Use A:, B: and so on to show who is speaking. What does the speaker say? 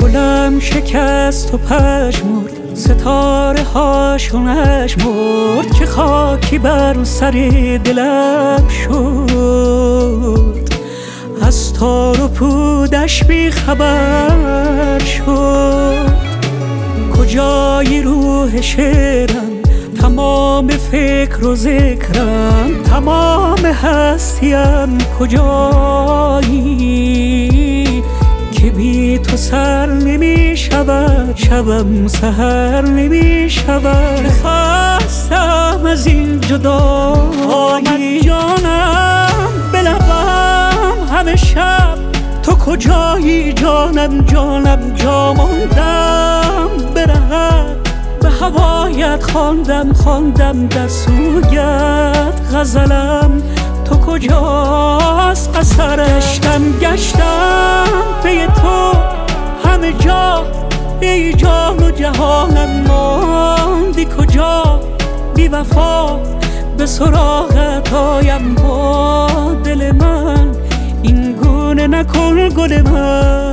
A: گلم شکست و پژمرد، ستاره هاشون مرد که خاکی بر سر دلم شد. از تار و پودش بی خبر شد. کجای روح شعرم، تمام فکر و ذکرم، تمام هستیم کجایی که بی تو سر نمی شود، شبم سحر نمی شود. خستم از این جدایی، جانم به لبم همه شب تو کجایی؟ جانم جانم جا ماندم به رهت، به هوایت خواندم در سویت غزلم. تو کجاست اثرش؟ گشتم پی تو همه جا، ای جان و جهانم ماندی کجا؟ بی وفا به سراغت آیم با دل من، این گونه نکن گل من.